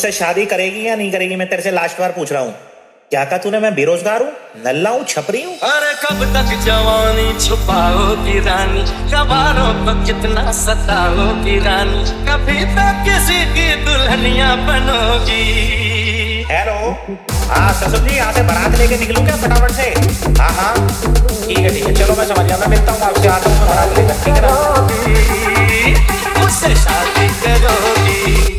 मुझसे शादी करेगी या नहीं करेगी? मैं तेरे से लास्ट बार पूछ रहा हूँ। क्या कहा तूने? मैं बेरोजगार हूँ, नल्ला हूँ, छपरी हूँ? अरे कब तक जवानी छुपाओगी रानी, कबारों को कितना सताओगी रानी, कभी तक किसी की दुल्हनिया बनोगी। हेलो, हाँ ससुर जी, यहाँ से बारात लेके निकलूं क्या फटाफट से? हाँ हाँ ठीक है, चलो मैं समझ गया, मैं मिलता हूँ आपसे, आता हूँ मैं बारात लेकर, ठीक है ना? मुझसे शादी करोगी।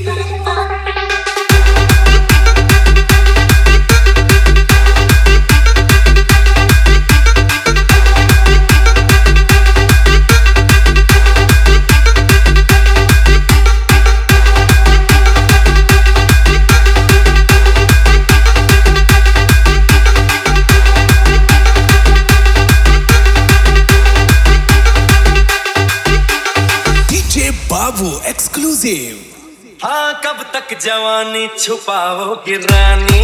बाबू एक्सक्लूसिव। हाँ कब तक जवानी छुपाओगी रानी,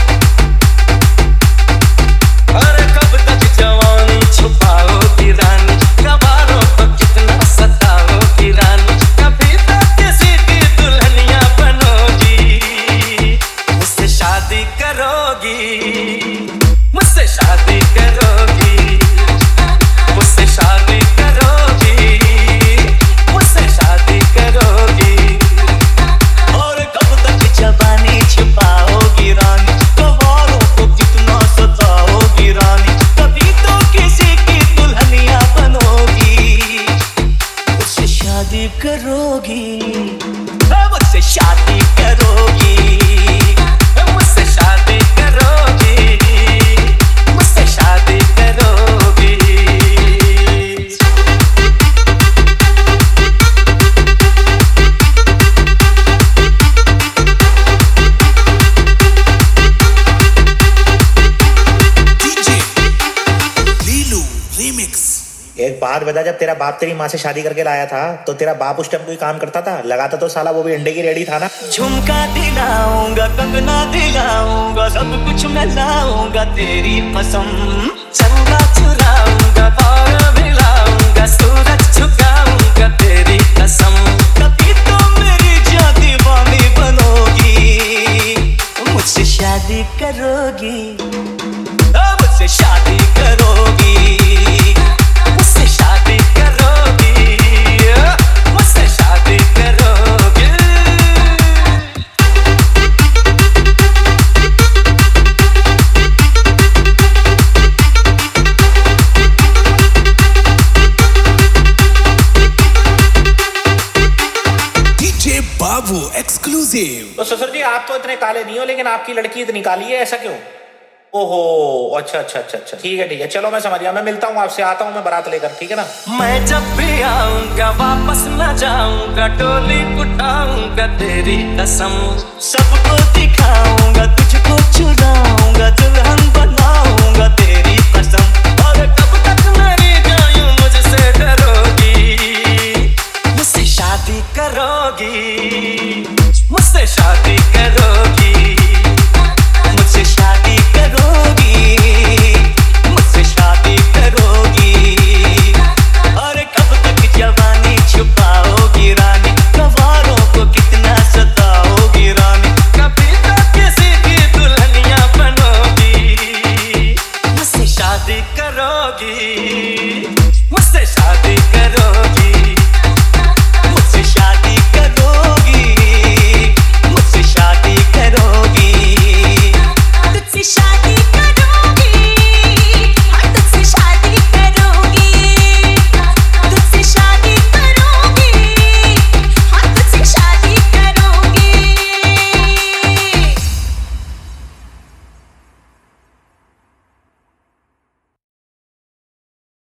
अरे कब तक जवानी छुपाओगी रानी, कबारों को कितना सताओगी रानी, कभी तक किसी की दुल्हनिया बनोगी। मुझसे शादी करोगी, मुझसे शादी करोगी, मुझसे शादी करोगी, मुझसे शादी करोगी। और कब तक जवानी छुपाओगी रानी, कबारों को कितना सताओगी रानी, कभी तो किसी की दुल्हनिया बनोगी। मुझसे शादी करोगी, मुझसे शादी करोगी, मुझसे शादी करोगी, मुझसे शादी करोगी। एक बात बता, जब तेरा बाप तेरी माँ से शादी करके लाया था तो तेरा बाप उस टाइम कोई काम करता था? लगाता तो साला वो भी अंडे की रेडी था ना। झुमका दिलाऊंगा, कंगना दिलाऊंगा, सब कुछ मैं लाऊंगा तेरी पसंद, चंदा चुराऊंगा, बार मिलाऊंगा, सूरज झुकाऊंगा तेरी कसम, कभी तो मेरी जान दीवानी बनोगी। मुझसे शादी करोगी, मुझसे शादी करोगी, मुझसे शादी करोगी, मुझसे शादी करोगी। DJ Babu exclusive. तो ससुर जी, आप तो इतने काले नहीं हो, लेकिन आपकी लड़की इतनी काली है, ऐसा क्यों? ओहो, अच्छा, ठीक है, चलो मैं समझ गया, मैं मिलता हूँ आपसे, आता हूँ मैं बारात लेकर, ठीक है ना? मैं जब भी आऊंगा वापस न जाऊंगा, डोली उठाऊंगा तेरी कसम, सबको दिखाऊंगा, तुझको चुरा